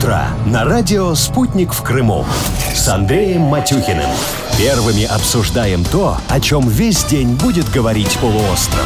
утро на радио «Спутник» в Крыму с Андреем Матюхиным. Первыми обсуждаем то, о чем весь день будет говорить полуостров.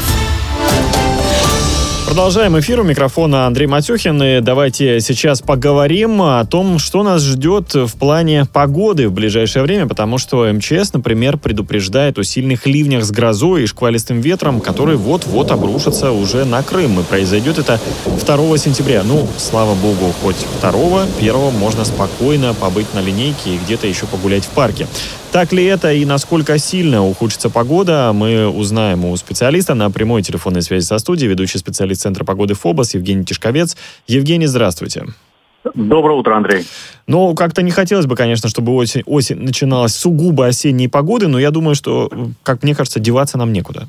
Продолжаем эфир. У микрофона Андрей Матюхин. И давайте сейчас поговорим о том, что нас ждет в плане погоды в ближайшее время, потому что МЧС, например, предупреждает о сильных ливнях с грозой и шквалистым ветром, которые вот-вот обрушатся уже на Крым. И произойдет это 2 сентября. Ну, слава богу, хоть 2-го, 1-го можно спокойно побыть на линейке и где-то еще погулять в парке. Так ли это и насколько сильно ухудшится погода, мы узнаем у специалиста на прямой телефонной связи со студией, ведущий специалист Центра погоды ФОБОС Евгений Тишковец. Евгений, здравствуйте. Доброе утро, Андрей. Ну, как-то не хотелось бы, конечно, чтобы осень начиналась с сугубо осенней погоды, но я думаю, что, как мне кажется, деваться нам некуда.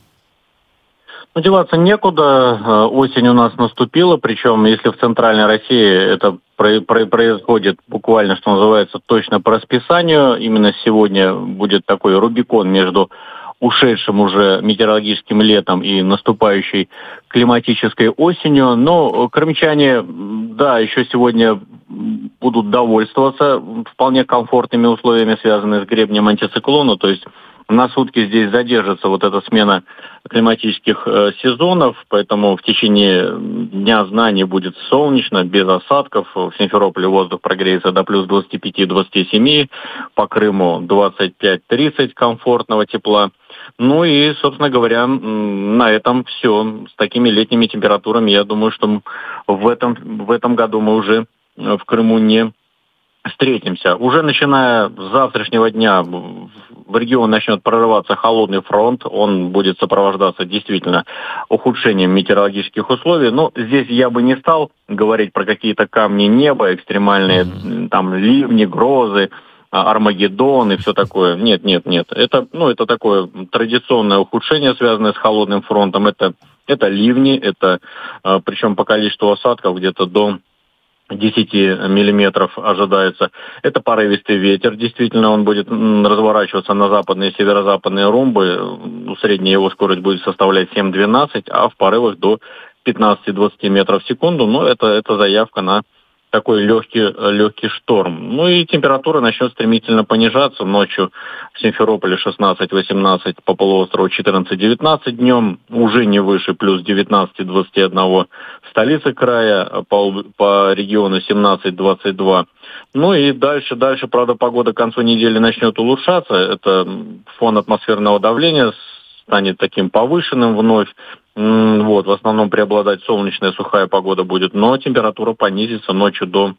Ну, деваться некуда. Осень у нас наступила, причем, если в Центральной России это происходит буквально, что называется, точно по расписанию. Именно сегодня будет такой рубикон между ушедшим уже метеорологическим летом и наступающей климатической осенью. Но крымчане, да, еще сегодня будут довольствоваться вполне комфортными условиями, связанными с гребнем антициклона, то есть на сутки здесь задержится вот эта смена климатических сезонов, поэтому в течение дня знаний будет солнечно, без осадков. В Симферополе воздух прогреется до плюс 25-27, по Крыму 25-30 комфортного тепла. Ну и, собственно говоря, на этом все. С такими летними температурами, я думаю, что в этом году мы уже в Крыму не встретимся. Уже начиная с завтрашнего дня в регион начнет прорываться холодный фронт. Он будет сопровождаться действительно ухудшением метеорологических условий. Но здесь я бы не стал говорить про какие-то камни неба, экстремальные там ливни, грозы, Армагеддон и все такое. Нет. Это такое традиционное ухудшение, связанное с холодным фронтом. Это ливни, это причем по количеству осадков где-то до 10 миллиметров ожидается. Это порывистый ветер, действительно, он будет разворачиваться на западные и северо-западные румбы. Средняя его скорость будет составлять 7-12, а в порывах до 15-20 метров в секунду. Но это заявка на такой легкий шторм. Ну и температура начнет стремительно понижаться. Ночью в Симферополе 16-18, по полуострову 14-19, днем уже не выше плюс 19-21 в столице края, по региону 17-22. Ну и дальше, правда, погода к концу недели начнет улучшаться. Это фон атмосферного давления станет таким повышенным вновь. В основном преобладать солнечная сухая погода будет, но температура понизится ночью до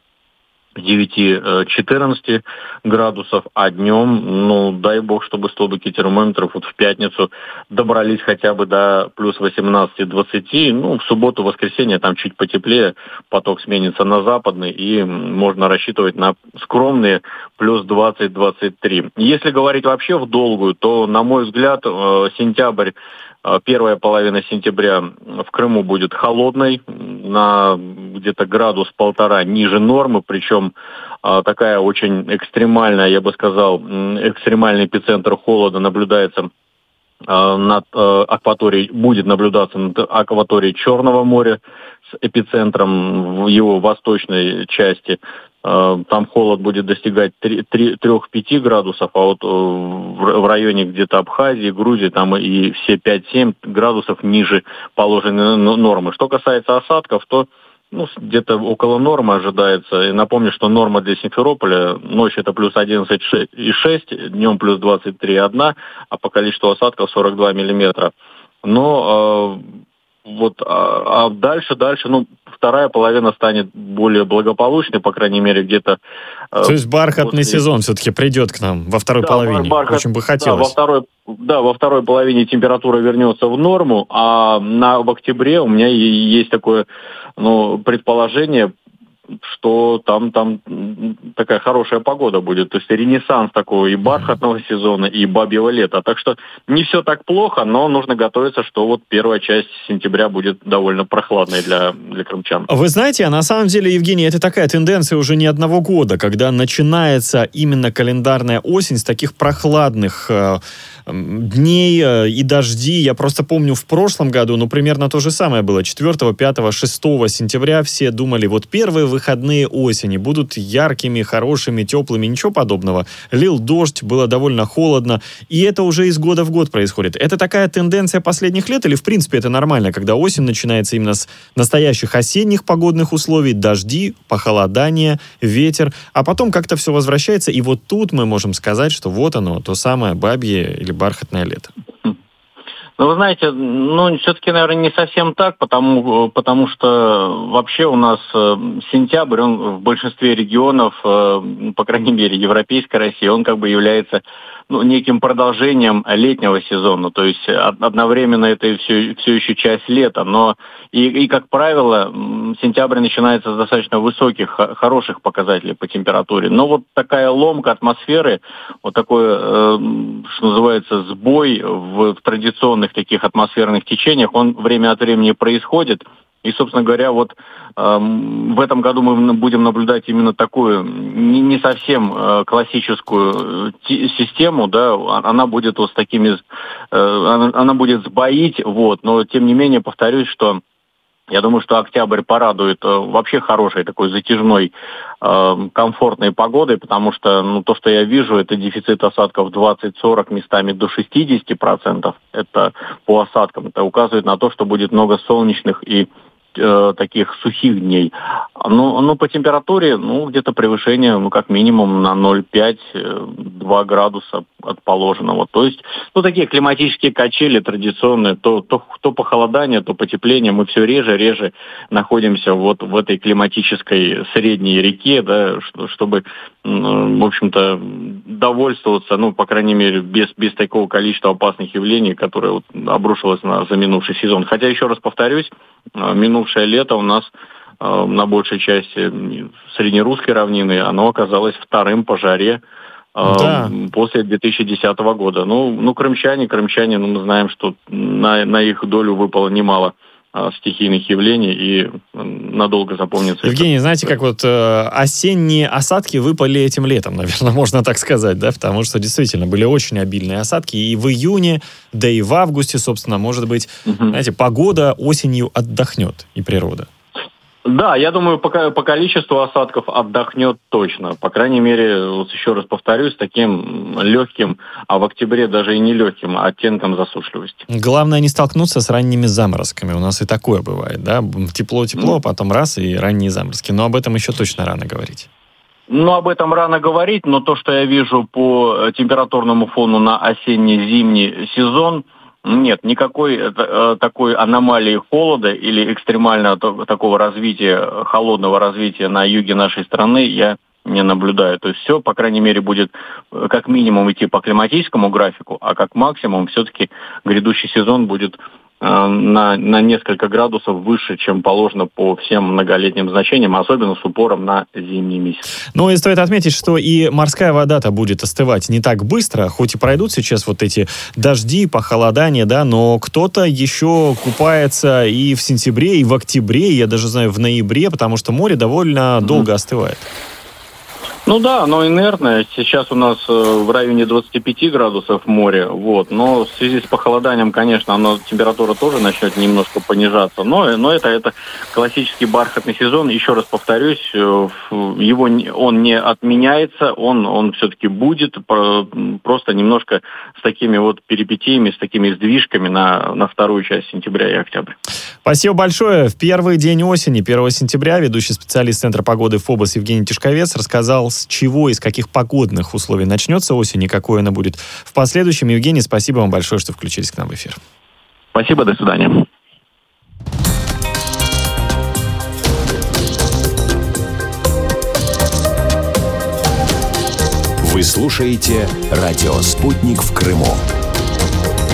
9-14 градусов, а днем, дай бог, чтобы столбики термометров в пятницу добрались хотя бы до плюс 18-20. В субботу, воскресенье там чуть потеплее, поток сменится на западный, и можно рассчитывать на скромные плюс 20-23. Если говорить вообще в долгую, то, на мой взгляд, сентябрь, первая половина сентября в Крыму будет холодной, на где-то 1-1,5 ниже нормы, причем такая очень экстремальная, я бы сказал, экстремальный эпицентр холода наблюдается над акваторией, будет наблюдаться над акваторией Черного моря с эпицентром в его восточной части. Там холод будет достигать 3-5 градусов, а вот в районе где-то Абхазии, Грузии, там и все 5-7 градусов ниже положенной нормы. Что касается осадков, то где-то около нормы ожидается. И напомню, что норма для Симферополя ночью это плюс 11,6, днем плюс 23,1, а по количеству осадков 42 миллиметра. Но дальше, вторая половина станет более благополучной, по крайней мере, где-то... То есть бархатный сезон все-таки придет к нам во второй половине. Очень бы хотелось. Во второй половине температура вернется в норму, а в октябре у меня есть такое предположение, что там такая хорошая погода будет. То есть ренессанс такого и бархатного сезона, и бабьего лета. Так что не все так плохо, но нужно готовиться, что вот первая часть сентября будет довольно прохладной для крымчан. Вы знаете, а на самом деле, Евгений, это такая тенденция уже не одного года, когда начинается именно календарная осень с таких прохладных дней и дождей. Я просто помню, в прошлом году, примерно то же самое было. 4, 5, 6 сентября все думали, вот первые выходные осени будут яркими, хорошими, теплыми. Ничего подобного. Лил дождь, было довольно холодно. И это уже из года в год происходит. Это такая тенденция последних лет или, в принципе, это нормально, когда осень начинается именно с настоящих осенних погодных условий, дожди, похолодание, ветер, а потом как-то все возвращается, и вот тут мы можем сказать, что вот оно, то самое бабье или бархатное лето. Ну, вы знаете, все-таки, наверное, не совсем так, потому что вообще у нас сентябрь, он в большинстве регионов, по крайней мере, Европейской России, он как бы является неким продолжением летнего сезона. То есть одновременно это и все еще часть лета, но и как правило, сентябрь начинается с достаточно высоких, хороших показателей по температуре. Но вот такая ломка атмосферы, вот такой, что называется, сбой в традиционных таких атмосферных течениях, он время от времени происходит. И, собственно говоря, вот в этом году мы будем наблюдать именно такую не совсем классическую систему, да, она будет вот с такими, она будет сбоить, вот, но тем не менее повторюсь, что я думаю, что октябрь порадует вообще хорошей такой затяжной, комфортной погодой, потому что, то, что я вижу, это дефицит осадков 20-40, местами до 60%. Это по осадкам. Это указывает на то, что будет много солнечных и таких сухих дней. Но по температуре, где-то превышение, как минимум на 0,5-2 градуса от положенного. То есть, такие климатические качели традиционные, то похолодание, то потепление. Мы все реже находимся вот в этой климатической средней реке, да, чтобы, в общем-то, довольствоваться, по крайней мере, без такого количества опасных явлений, которое обрушилось за минувший сезон. Хотя, еще раз повторюсь, минувшее лето у нас на большей части среднерусской равнины, оно оказалось вторым по жаре после 2010 года. Крымчане, мы знаем, что на их долю выпало немало стихийных явлений, и надолго запомнится. Евгений, знаете, как осенние осадки выпали этим летом, наверное, можно так сказать, да, потому что действительно были очень обильные осадки, и в июне, да и в августе, собственно, может быть, знаете, погода осенью отдохнет, и природа. Да, я думаю, по количеству осадков отдохнет точно. По крайней мере, еще раз повторюсь, таким легким, а в октябре даже и не легким, оттенком засушливости. Главное не столкнуться с ранними заморозками. У нас и такое бывает, да? Тепло-тепло, потом раз, и ранние заморозки. Но об этом еще точно рано говорить. Об этом рано говорить, но то, что я вижу по температурному фону на осенне-зимний сезон, нет, никакой такой аномалии холода или экстремального такого развития, холодного развития на юге нашей страны я не наблюдаю. То есть все, по крайней мере, будет как минимум идти по климатическому графику, а как максимум все-таки грядущий сезон будет на несколько градусов выше, чем положено по всем многолетним значениям, особенно с упором на зимний месяц. И стоит отметить, что и морская вода-то будет остывать не так быстро, хоть и пройдут сейчас вот эти дожди, похолодания, да, но кто-то еще купается и в сентябре, и в октябре, я даже знаю, в ноябре, потому что море довольно долго остывает. Да, оно инертное. Сейчас у нас в районе 25 градусов море, но в связи с похолоданием, конечно, температура тоже начнет немножко понижаться. Но это классический бархатный сезон. Еще раз повторюсь, он не отменяется, он все-таки будет, просто немножко с такими перипетиями, с такими сдвижками на вторую часть сентября и октября. Спасибо большое. В первый день осени, 1 сентября, ведущий специалист Центра погоды ФОБОС Евгений Тишковец рассказал, с чего, из каких погодных условий начнется осень и какой она будет в последующем. Евгений, спасибо вам большое, что включились к нам в эфир. Спасибо, до свидания. Вы слушаете «Радио Спутник» в Крыму.